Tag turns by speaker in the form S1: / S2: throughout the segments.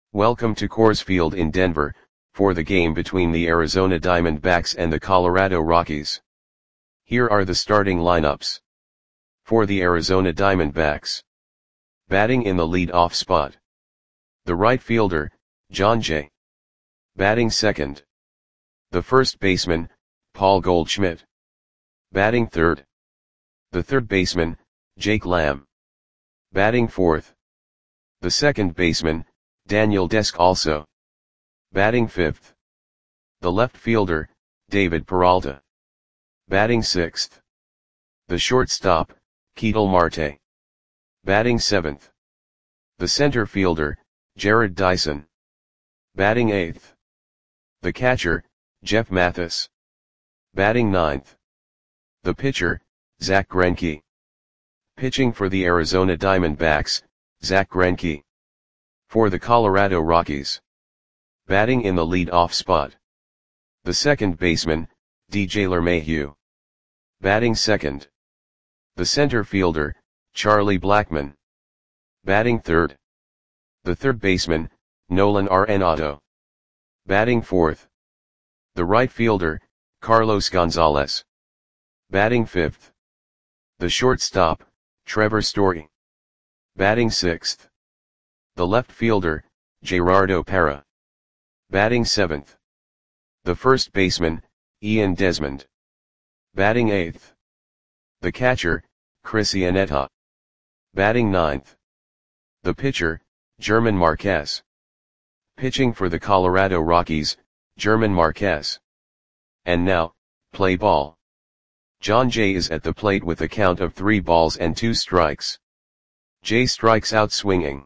S1: Welcome to Coors Field in Denver, for the game between the Arizona Diamondbacks and the Colorado Rockies. Here are the starting lineups. For the Arizona Diamondbacks. Batting in the lead-off spot. The right fielder, Jon Jay. Batting second. The first baseman, Paul Goldschmidt. Batting third. The third baseman, Jake Lamb. Batting fourth. The second baseman, Daniel Descalso. Batting fifth. The left fielder, David Peralta. Batting sixth. The shortstop, Ketel Marte. Batting seventh. The center fielder, Jarrod Dyson. Batting eighth. The catcher, Jeff Mathis. Batting ninth. The pitcher, Zack Greinke. Pitching for the Arizona Diamondbacks, Zack Greinke. For the Colorado Rockies. Batting in the lead-off spot. The second baseman, DJ LeMahieu. Batting second. The center fielder, Charlie Blackmon. Batting third. The third baseman, Nolan Arenado. Batting fourth. The right fielder, Carlos Gonzalez. Batting fifth. The shortstop, Trevor Story. Batting sixth. The left fielder, Gerardo Parra. Batting seventh. The first baseman, Ian Desmond. Batting eighth. The catcher, Chris Iannetta. Batting ninth. The pitcher, German Marquez. Pitching for the Colorado Rockies, German Marquez. And now, play ball. Jon Jay is at the plate with a count of 3 balls and 2 strikes. Jay strikes out swinging.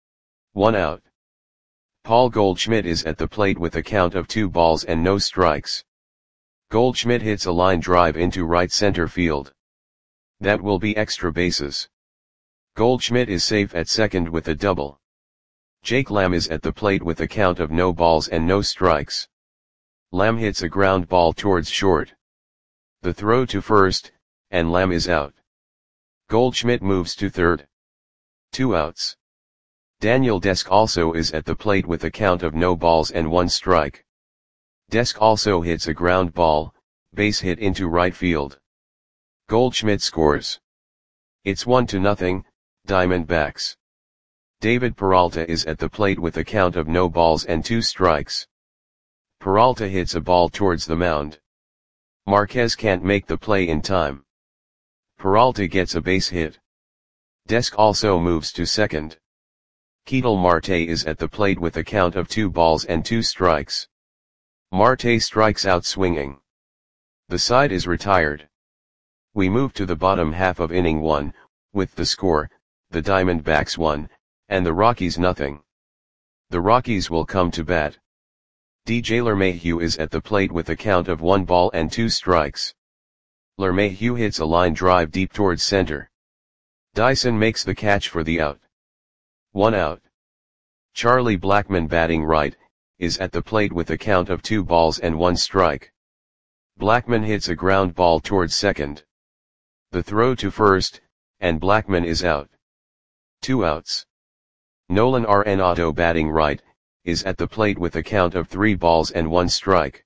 S1: 1 out. Paul Goldschmidt is at the plate with a count of 2 balls and no strikes. Goldschmidt hits a line drive into right center field. That will be extra bases. Goldschmidt is safe at second with a double. Jake Lamb is at the plate with a count of no balls and no strikes. Lamb hits a ground ball towards short. The throw to first, and Lamb is out. Goldschmidt moves to third. 2 outs. Daniel Descalso is at the plate with a count of no balls and 1 strike. Descalso hits a ground ball, base hit into right field. Goldschmidt scores. It's 1-0, Diamondbacks. David Peralta is at the plate with a count of no balls and 2 strikes. Peralta hits a ball towards the mound. Marquez can't make the play in time. Peralta gets a base hit. Descalso moves to second. Ketel Marte is at the plate with a count of 2 balls and 2 strikes. Marte strikes out swinging. The side is retired. We move to the bottom half of inning 1, with the score, the Diamondbacks 1, and the Rockies nothing. The Rockies will come to bat. DJ LeMahieu is at the plate with a count of 1 ball and 2 strikes. LeMahieu hits a line drive deep towards center. Dyson makes the catch for the out. 1 out. Charlie Blackmon, batting right, is at the plate with a count of 2 balls and 1 strike. Blackmon hits a ground ball towards second. The throw to first, and Blackmon is out. 2 outs. Nolan Arenado, batting right, is at the plate with a count of 3 balls and 1 strike.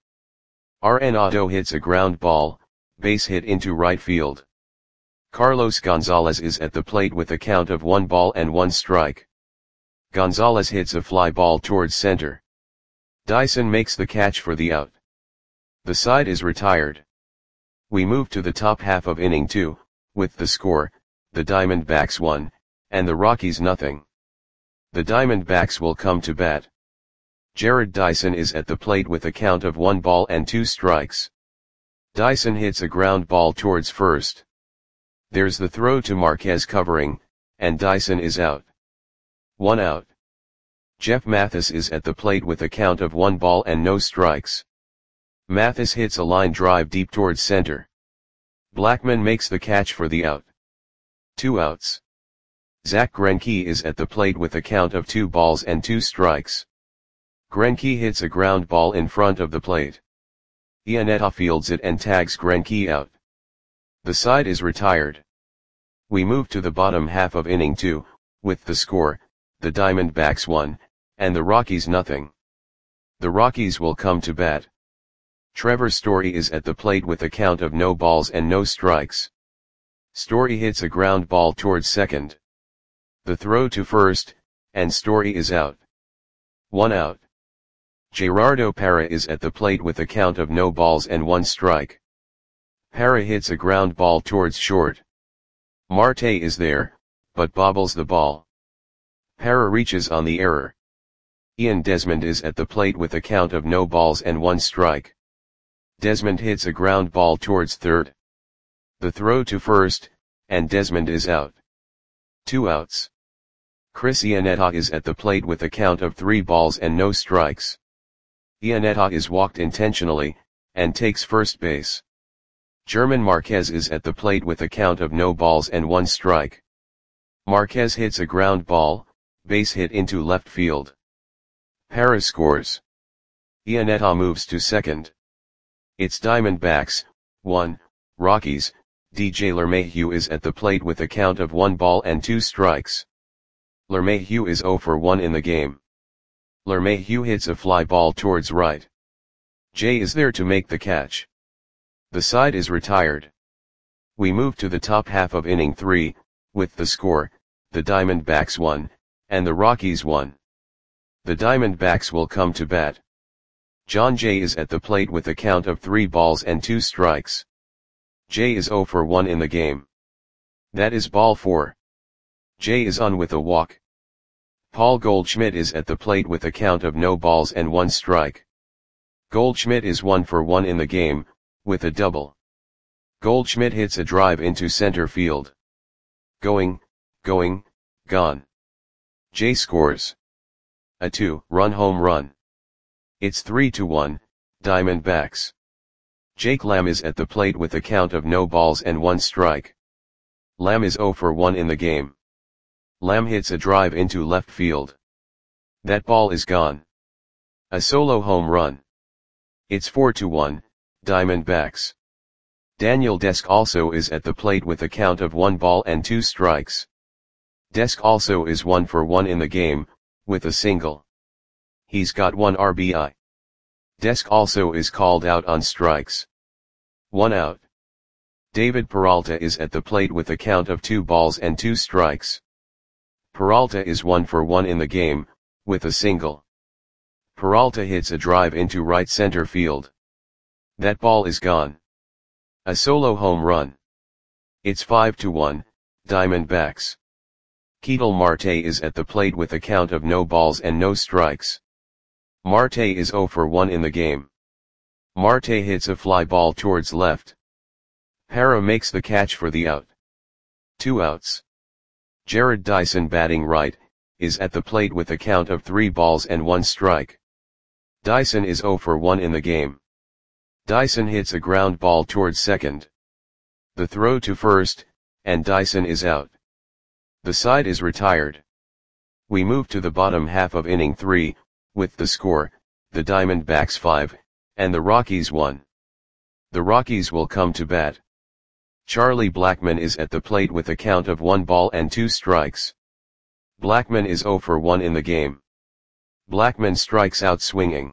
S1: Arenado hits a ground ball, base hit into right field. Carlos Gonzalez is at the plate with a count of 1 ball and 1 strike. Gonzalez hits a fly ball towards center. Dyson makes the catch for the out. The side is retired. We move to the top half of inning 2, with the score, the Diamondbacks 1, and the Rockies nothing. The Diamondbacks will come to bat. Jarrod Dyson is at the plate with a count of 1 ball and 2 strikes. Dyson hits a ground ball towards first. There's the throw to Marquez covering, and Dyson is out. 1 out. Jeff Mathis is at the plate with a count of 1 ball and no strikes. Mathis hits a line drive deep towards center. Blackmon makes the catch for the out. 2 outs. Zack Greinke is at the plate with a count of 2 balls and 2 strikes. Greinke hits a ground ball in front of the plate. Iannetta fields it and tags Greinke out. The side is retired. We move to the bottom half of inning 2, with the score, the Diamondbacks 1, and the Rockies nothing. The Rockies will come to bat. Trevor Story is at the plate with a count of no balls and no strikes. Story hits a ground ball towards second. The throw to first, and Story is out. 1 out. Gerardo Parra is at the plate with a count of no balls and 1 strike. Parra hits a ground ball towards short. Marte is there, but bobbles the ball. Parra reaches on the error. Ian Desmond is at the plate with a count of no balls and 1 strike. Desmond hits a ground ball towards third. The throw to first, and Desmond is out. 2 outs. Chris Iannetta is at the plate with a count of 3 balls and no strikes. Iannetta is walked intentionally, and takes first base. German Marquez is at the plate with a count of no balls and 1 strike. Marquez hits a ground ball, base hit into left field. Parra scores. Iannetta moves to second. It's Diamondbacks, 1, Rockies. DJ LeMahieu is at the plate with a count of 1 ball and 2 strikes. LeMahieu is 0 for 1 in the game. LeMahieu hits a fly ball towards right. Jay is there to make the catch. The side is retired. We move to the top half of inning 3, with the score, the Diamondbacks 1, and the Rockies 1. The Diamondbacks will come to bat. John Jay is at the plate with a count of 3 balls and 2 strikes. Jay is 0 for 1 in the game. That is ball 4. Jay is on with a walk. Paul Goldschmidt is at the plate with a count of no balls and 1 strike. Goldschmidt is 1 for 1 in the game, with a double. Goldschmidt hits a drive into center field. Going, gone. Jay scores. A 2-run home run. It's 3-1, Diamondbacks. Jake Lamb is at the plate with a count of no balls and 1 strike. Lamb is 0 for 1 in the game. Lamb hits a drive into left field. That ball is gone. A solo home run. It's 4-1, Diamondbacks. Daniel Desk also is at the plate with a count of 1 ball and 2 strikes. Desk also is 1 for 1 in the game, with a single. He's got 1 RBI. Desk also is called out on strikes. 1 out. David Peralta is at the plate with a count of 2 balls and 2 strikes. Peralta is 1 for 1 in the game, with a single. Peralta hits a drive into right center field. That ball is gone. A solo home run. It's 5-1, Diamondbacks. Ketel Marte is at the plate with a count of no balls and no strikes. Marte is 0 for 1 in the game. Marte hits a fly ball towards left. Parra makes the catch for the out. 2 outs. Jared Dyson batting right, is at the plate with a count of 3 balls and 1 strike. Dyson is 0 for 1 in the game. Dyson hits a ground ball towards second. The throw to first, and Dyson is out. The side is retired. We move to the bottom half of inning 3, with the score, the Diamondbacks 5, and the Rockies 1. The Rockies will come to bat. Charlie Blackmon is at the plate with a count of 1 ball and 2 strikes. Blackmon is 0 for 1 in the game. Blackmon strikes out swinging.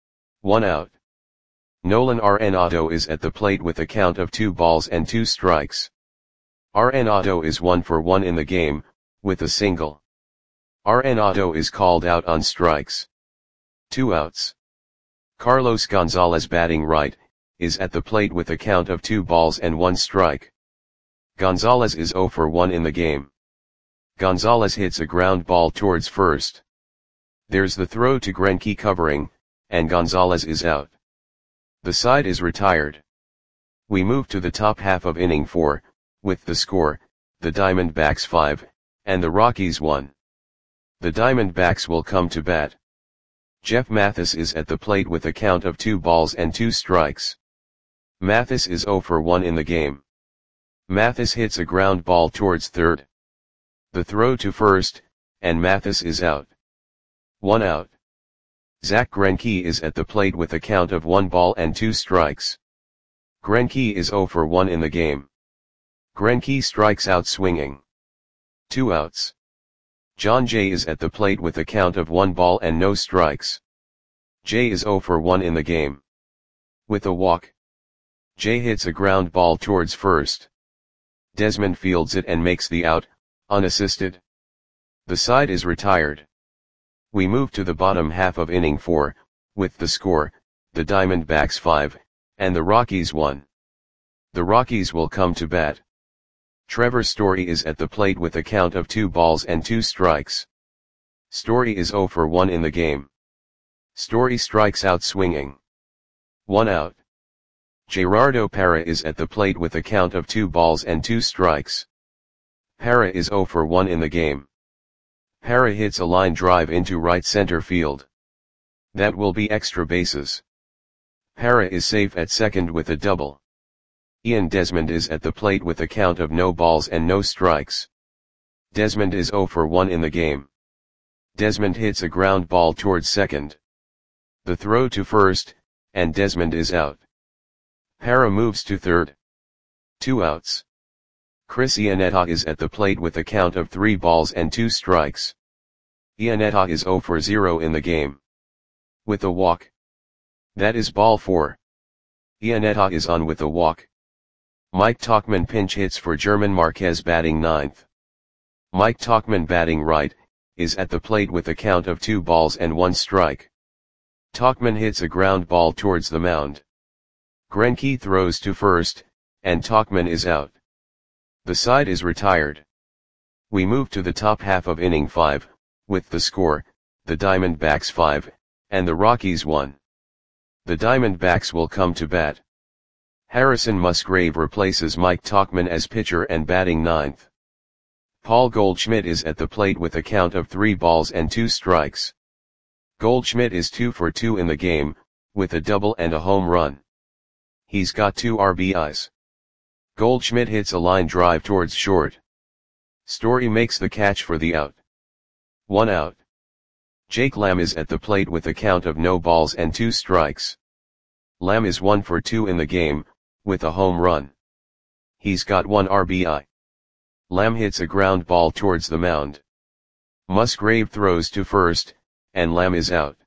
S1: 1 out. Nolan Arenado is at the plate with a count of 2 balls and 2 strikes. Arenado is 1 for 1 in the game, with a single. Arenado is called out on strikes. 2 outs. Carlos Gonzalez batting right, is at the plate with a count of 2 balls and 1 strike. Gonzalez is 0 for 1 in the game. Gonzalez hits a ground ball towards first. There's the throw to Greinke covering, and Gonzalez is out. The side is retired. We move to the top half of inning 4, with the score, the Diamondbacks 5, and the Rockies 1. The Diamondbacks will come to bat. Jeff Mathis is at the plate with a count of 2 balls and 2 strikes. Mathis is 0 for 1 in the game. Mathis hits a ground ball towards third. The throw to first, and Mathis is out. 1 out. Zach Greinke is at the plate with a count of 1 ball and 2 strikes. Greinke is 0 for 1 in the game. Greinke strikes out swinging. 2 outs. John Jay is at the plate with a count of 1 ball and no strikes. Jay is 0 for 1 in the game. With a walk, Jay hits a ground ball towards first. Desmond fields it and makes the out, unassisted. The side is retired. We move to the bottom half of inning 4, with the score, the Diamondbacks 5, and the Rockies 1. The Rockies will come to bat. Trevor Story is at the plate with a count of 2 balls and 2 strikes. Story is 0 for 1 in the game. Story strikes out swinging. 1 out. Gerardo Parra is at the plate with a count of 2 balls and 2 strikes. Parra is 0 for 1 in the game. Parra hits a line drive into right center field. That will be extra bases. Parra is safe at second with a double. Ian Desmond is at the plate with a count of no balls and no strikes. Desmond is 0 for 1 in the game. Desmond hits a ground ball towards second. The throw to first, and Desmond is out. Parra moves to third. 2 outs. Chris Iannetta is at the plate with a count of 3 balls and 2 strikes. Iannetta is 0 for 0 in the game. With a walk. That is ball 4. Iannetta is on with a walk. Mike Tauchman pinch hits for German Marquez batting 9th. Mike Tauchman batting right, is at the plate with a count of 2 balls and 1 strike. Tauchman hits a ground ball towards the mound. Greinke throws to first, and Tauchman is out. The side is retired. We move to the top half of inning 5, with the score, the Diamondbacks 5, and the Rockies 1. The Diamondbacks will come to bat. Harrison Musgrave replaces Mike Tauchman as pitcher and batting 9th. Paul Goldschmidt is at the plate with a count of 3 balls and 2 strikes. Goldschmidt is 2 for 2 in the game, with a double and a home run. He's got 2 RBIs. Goldschmidt hits a line drive towards short. Story makes the catch for the out. 1 out. Jake Lamb is at the plate with a count of no balls and 2 strikes. Lamb is 1 for 2 in the game, with a home run. He's got 1 RBI. Lamb hits a ground ball towards the mound. Musgrave throws to first, and Lamb is out.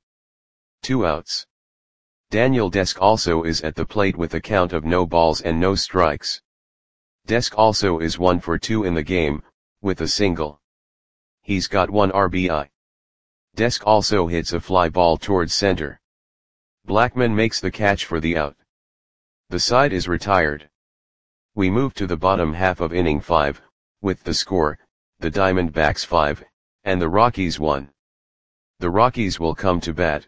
S1: 2 outs. Daniel Desk also is at the plate with a count of no balls and no strikes. Desk also is 1 for 2 in the game, with a single. He's got 1 RBI. Desk also hits a fly ball towards center. Blackman makes the catch for the out. The side is retired. We move to the bottom half of inning 5, with the score, the Diamondbacks 5, and the Rockies 1. The Rockies will come to bat.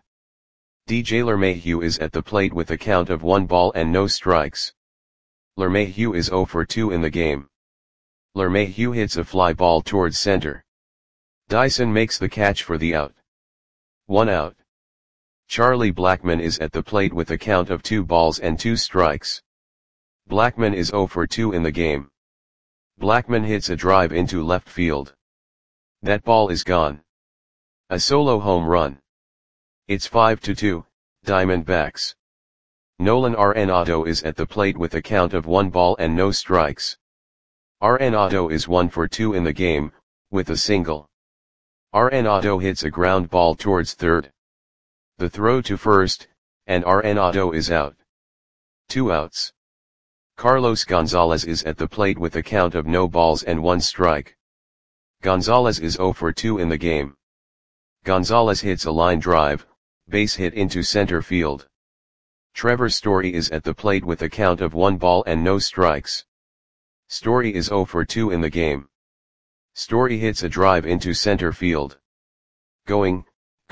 S1: DJ LeMahieu is at the plate with a count of 1 ball and no strikes. LeMahieu is 0 for 2 in the game. LeMahieu hits a fly ball towards center. Dyson makes the catch for the out. 1 out. Charlie Blackman is at the plate with a count of 2 balls and 2 strikes. Blackman is 0 for 2 in the game. Blackman hits a drive into left field. That ball is gone. A solo home run. It's 5-2, Diamondbacks. Nolan Arenado is at the plate with a count of 1 ball and no strikes. Arenado is 1 for 2 in the game, with a single. Arenado hits a ground ball towards third. The throw to first, and Arenado is out. 2 outs. Carlos Gonzalez is at the plate with a count of no balls and 1 strike. Gonzalez is 0 for 2 in the game. Gonzalez hits a line drive, base hit into center field. Trevor Story is at the plate with a count of 1 ball and no strikes. Story is 0 for 2 in the game. Story hits a drive into center field. Going,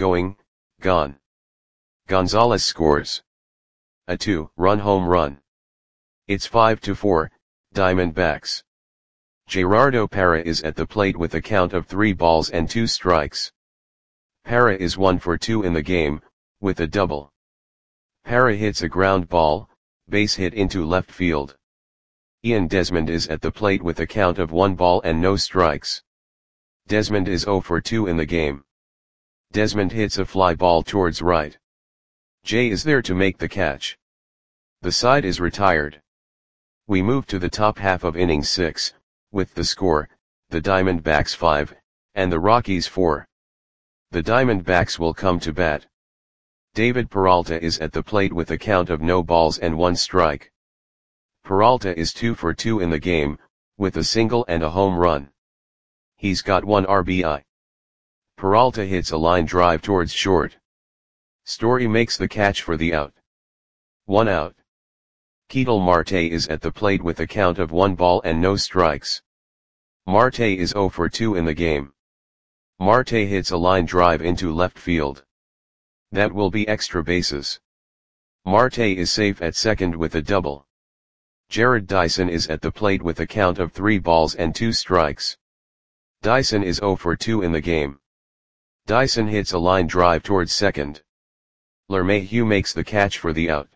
S1: gone. Gonzalez scores a 2-run home run. It's 5-4, Diamondbacks. Gerardo Parra is at the plate with a count of 3 balls and 2 strikes. Parra is 1 for 2 in the game, with a double. Parra hits a ground ball, base hit into left field. Ian Desmond is at the plate with a count of 1 ball and no strikes. Desmond is 0 for 2 in the game. Desmond hits a fly ball towards right. Jay is there to make the catch. The side is retired. We move to the top half of inning 6, with the score, the Diamondbacks 5, and the Rockies 4. The Diamondbacks will come to bat. David Peralta is at the plate with a count of no balls and 1 strike. Peralta is 2 for 2 in the game, with a single and a home run. He's got 1 RBI. Peralta hits a line drive towards short. Story makes the catch for the out. 1 out. Ketel Marte is at the plate with a count of 1 ball and no strikes. Marte is 0 for 2 in the game. Marte hits a line drive into left field. That will be extra bases. Marte is safe at second with a double. Jarrod Dyson is at the plate with a count of 3 balls and 2 strikes. Dyson is 0 for 2 in the game. Dyson hits a line drive towards second. LeMahieu makes the catch for the out.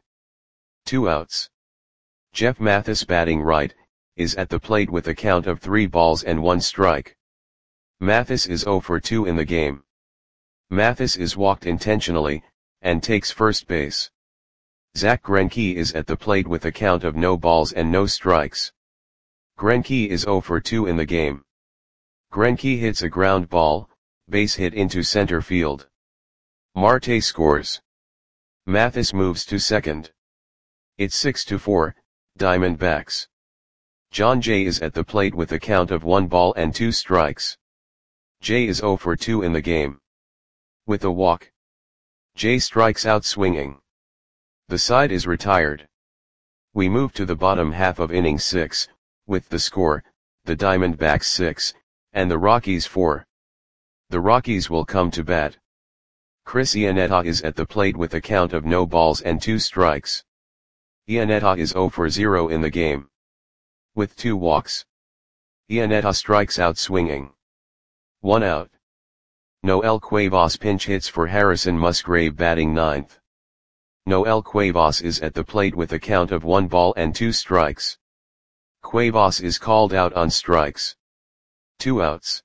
S1: 2 outs. Jeff Mathis, batting right, is at the plate with a count of 3 balls and 1 strike. Mathis is 0 for 2 in the game. Mathis is walked intentionally, and takes first base. Zach Greinke is at the plate with a count of no balls and no strikes. Greinke is 0 for 2 in the game. Greinke hits a ground ball, base hit into center field. Marte scores. Mathis moves to second. It's 6-4, Diamondbacks. John Jay is at the plate with a count of 1 ball and 2 strikes. Jay is 0 for 2 in the game. With a walk, Jay strikes out swinging. The side is retired. We move to the bottom half of inning 6, with the score, the Diamondbacks 6, and the Rockies 4. The Rockies will come to bat. Chris Iannetta is at the plate with a count of no balls and 2 strikes. Iannetta is 0 for 0 in the game. With 2 walks, Iannetta strikes out swinging. 1 out. Noel Cuevas pinch hits for Harrison Musgrave, batting ninth. Noel Cuevas is at the plate with a count of 1 ball and 2 strikes. Cuevas is called out on strikes. 2 outs.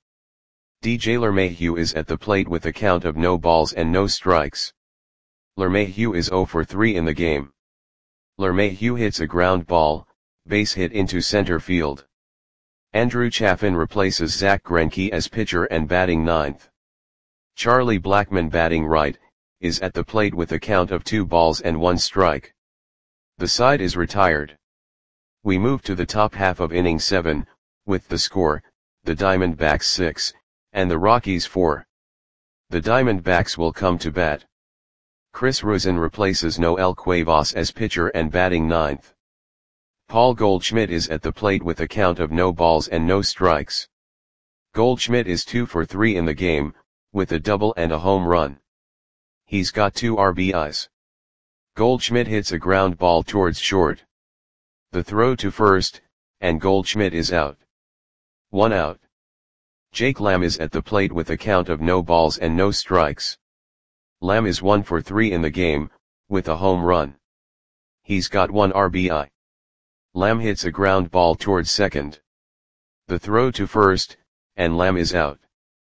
S1: DJ LeMahieu is at the plate with a count of no balls and no strikes. LeMahieu is 0 for 3 in the game. LeMahieu hits a ground ball, base hit into center field. Andrew Chafin replaces Zach Greinke as pitcher and batting ninth. Charlie Blackmon, batting right, is at the plate with a count of 2 balls and 1 strike. The side is retired. We move to the top half of inning 7, with the score, the Diamondbacks 6, and the Rockies 4. The Diamondbacks will come to bat. Chris Rosen replaces Noel Cuevas as pitcher and batting ninth. Paul Goldschmidt is at the plate with a count of no balls and no strikes. Goldschmidt is 2 for 3 in the game, with a double and a home run. He's got 2 RBIs. Goldschmidt hits a ground ball towards short. The throw to first, and Goldschmidt is out. 1 out. Jake Lamb is at the plate with a count of no balls and no strikes. Lamb is 1 for 3 in the game, with a home run. He's got 1 RBI. Lamb hits a ground ball towards second. The throw to first, and Lamb is out.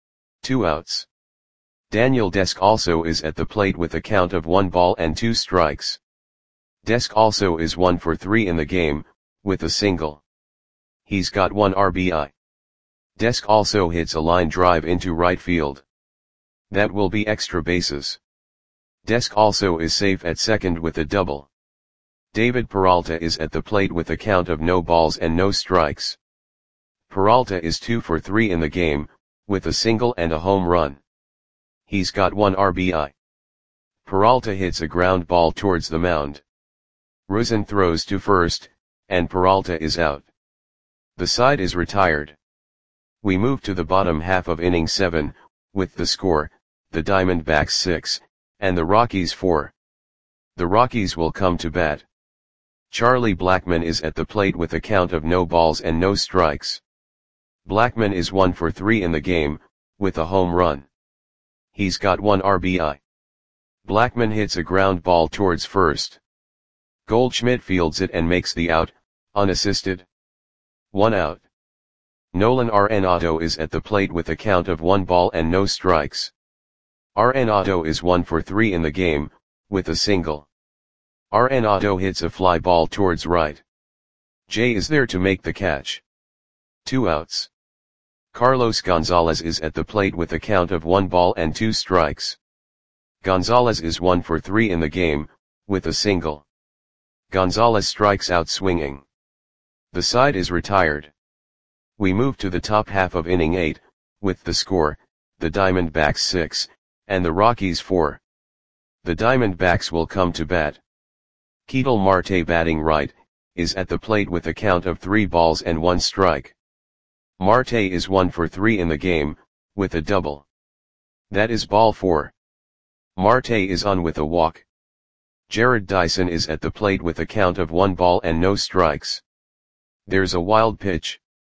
S1: 2 outs. Daniel Desk also is at the plate with a count of 1 ball and 2 strikes. Desk also is 1 for 3 in the game, with a single. He's got 1 RBI. Desk also hits a line drive into right field. That will be extra bases. Desk also is safe at second with a double. David Peralta is at the plate with a count of no balls and no strikes. Peralta is 2 for 3 in the game, with a single and a home run. He's got 1 RBI. Peralta hits a ground ball towards the mound. Rosen throws to first, and Peralta is out. The side is retired. We move to the bottom half of inning 7, with the score, the Diamondbacks 6, and the Rockies 4. The Rockies will come to bat. Charlie Blackmon is at the plate with a count of no balls and no strikes. Blackmon is 1 for 3 in the game, with a home run. He's got 1 RBI. Blackmon hits a ground ball towards first. Goldschmidt fields it and makes the out, unassisted. 1 out. Nolan Arenado is at the plate with a count of 1 ball and no strikes. Arenado is 1 for 3 in the game, with a single. Arenado hits a fly ball towards right. Jay is there to make the catch. 2 outs. Carlos Gonzalez is at the plate with a count of 1 ball and 2 strikes. Gonzalez is 1 for 3 in the game, with a single. Gonzalez strikes out swinging. The side is retired. We move to the top half of inning 8, with the score, the Diamondbacks 6, and the Rockies 4. The Diamondbacks will come to bat. Ketel Marte, batting right, is at the plate with a count of 3 balls and 1 strike. Marte is 1 for 3 in the game, with a double. That is ball 4. Marte is on with a walk. Jarrod Dyson is at the plate with a count of 1 ball and no strikes. There's a wild pitch.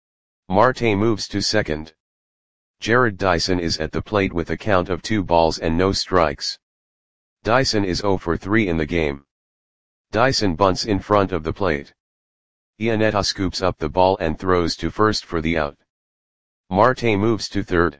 S1: Marte moves to second. Jarrod Dyson is at the plate with a count of 2 balls and no strikes. Dyson is 0 for 3 in the game. Dyson bunts in front of the plate. Iannetta scoops up the ball and throws to first for the out. Marte moves to third.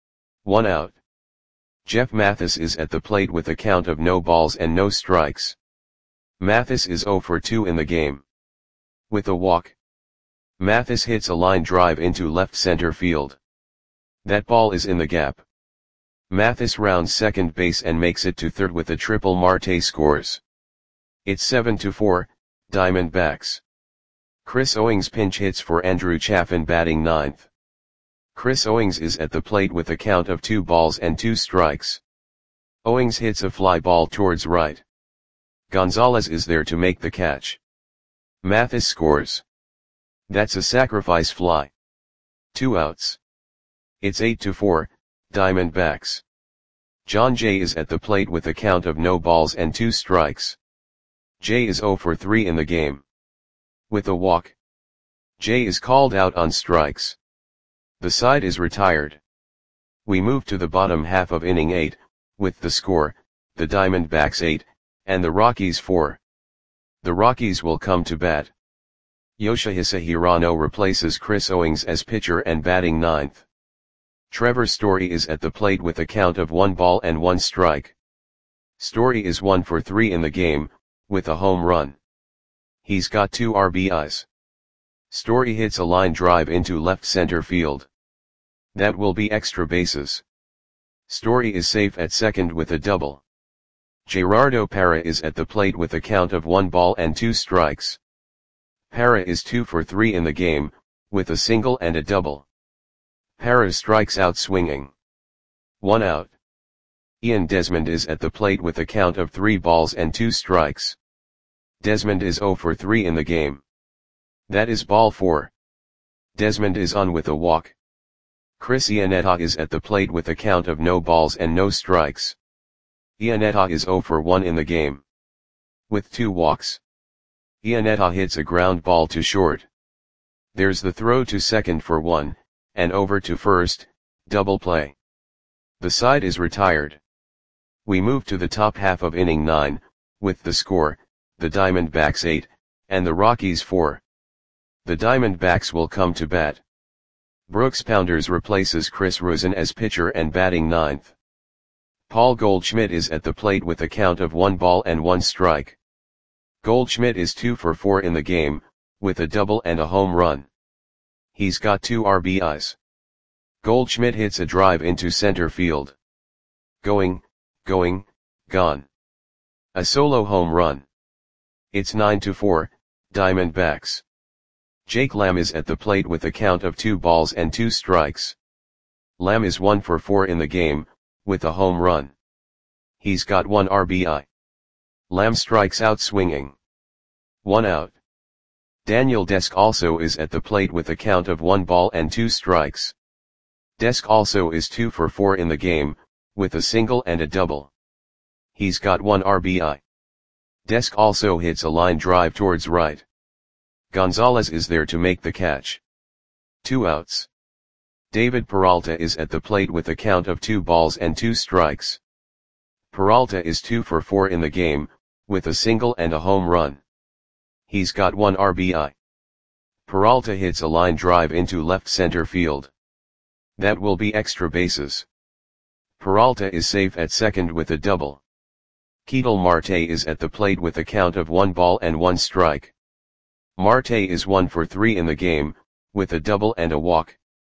S1: 1 out. Jeff Mathis is at the plate with a count of no balls and no strikes. Mathis is 0 for 2 in the game. With a walk. Mathis hits a line drive into left center field. That ball is in the gap. Mathis rounds second base and makes it to third with a triple. Marte scores. It's 7-4, Diamondbacks. Chris Owings pinch hits for Andrew Chafin, batting ninth. Chris Owings is at the plate with a count of 2 balls and 2 strikes. Owings hits a fly ball towards right. Gonzalez is there to make the catch. Mathis scores. That's a sacrifice fly. 2 outs. It's 8-4, Diamondbacks. John Jay is at the plate with a count of no balls and 2 strikes. Jay is 0 for 3 in the game. With a walk. Jay is called out on strikes. The side is retired. We move to the bottom half of inning 8, with the score, the Diamondbacks 8, and the Rockies 4. The Rockies will come to bat. Yoshihisa Hirano replaces Chris Owings as pitcher and batting ninth. Trevor Story is at the plate with a count of 1 ball and 1 strike. Story is 1 for 3 in the game, with a home run. He's got 2 RBIs. Story hits a line drive into left center field. That will be extra bases. Story is safe at second with a double. Gerardo Parra is at the plate with a count of 1 ball and 2 strikes. Parra is 2 for 3 in the game, with a single and a double. Parra strikes out swinging. 1 out. Ian Desmond is at the plate with a count of 3 balls and 2 strikes. Desmond is 0 for 3 in the game. That is ball 4. Desmond is on with a walk. Chris Iannetta is at the plate with a count of no balls and no strikes. Iannetta is 0 for 1 in the game. With 2 walks. Iannetta hits a ground ball to short. There's the throw to second for 1, and over to first, double play. The side is retired. We move to the top half of inning 9, with the score, the Diamondbacks 8, and the Rockies 4. The Diamondbacks will come to bat. Brooks Pounders replaces Chris Rosen as pitcher and batting ninth. Paul Goldschmidt is at the plate with a count of 1 ball and 1 strike. Goldschmidt is 2 for 4 in the game, with a double and a home run. He's got 2 RBIs. Goldschmidt hits a drive into center field. Going, gone. A solo home run. It's 9-4, Diamondbacks. Jake Lamb is at the plate with a count of 2 balls and 2 strikes. Lamb is 1 for 4 in the game, with a home run. He's got 1 RBI. Lamb strikes out swinging. 1 out. Daniel Desk also is at the plate with a count of 1 ball and 2 strikes. Desk also is 2 for 4 in the game, with a single and a double. He's got 1 RBI. Desk also hits a line drive towards right. Gonzalez is there to make the catch. 2 outs. David Peralta is at the plate with a count of 2 balls and 2 strikes. Peralta is 2 for 4 in the game, with a single and a home run. He's got 1 RBI. Peralta hits a line drive into left center field. That will be extra bases. Peralta is safe at second with a double. Ketel Marte is at the plate with a count of 1 ball and 1 strike. Marte is 1 for 3 in the game, with a double and a walk.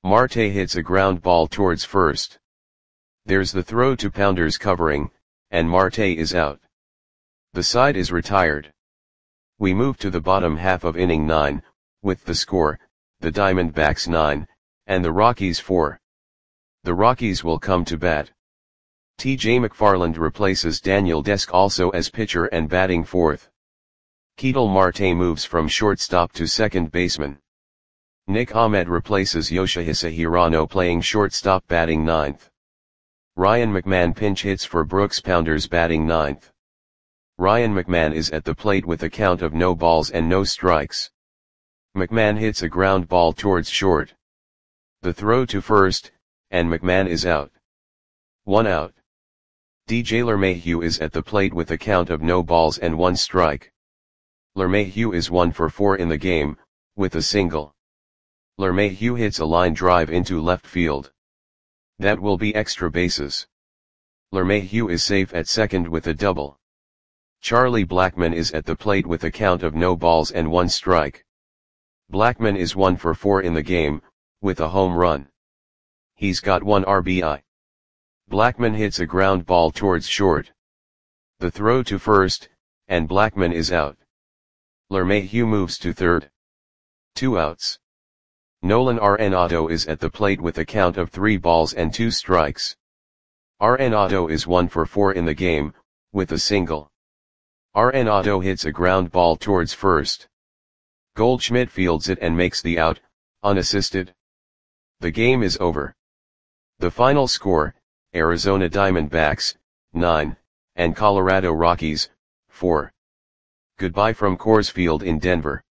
S1: Marte hits a ground ball towards first. There's the throw to Pounders covering, and Marte is out. The side is retired. We move to the bottom half of inning 9, with the score, the Diamondbacks 9, and the Rockies 4. The Rockies will come to bat. T.J. McFarland replaces Daniel Desk also as pitcher and batting fourth. Ketel Marte moves from shortstop to second baseman. Nick Ahmed replaces Yoshihisa Hirano playing shortstop batting ninth. Ryan McMahon pinch hits for Brooks Pounders batting ninth. Ryan McMahon is at the plate with a count of no balls and no strikes. McMahon hits a ground ball towards short. The throw to first, and McMahon is out. 1 out. DJ LeMahieu is at the plate with a count of no balls and 1 strike. LeMahieu is 1 for 4 in the game, with a single. LeMahieu hits a line drive into left field. That will be extra bases. LeMahieu is safe at second with a double. Charlie Blackmon is at the plate with a count of no balls and 1 strike. Blackmon is 1 for 4 in the game, with a home run. He's got 1 RBI. Blackmon hits a ground ball towards short. The throw to first, and Blackmon is out. LeMahieu moves to third. 2 outs. Nolan Arenado is at the plate with a count of 3 balls and 2 strikes. Arenado is 1 for 4 in the game, with a single. Arenado hits a ground ball towards first. Goldschmidt fields it and makes the out, unassisted. The game is over. The final score, Arizona Diamondbacks, 9, and Colorado Rockies, 4. Goodbye from Coors Field in Denver.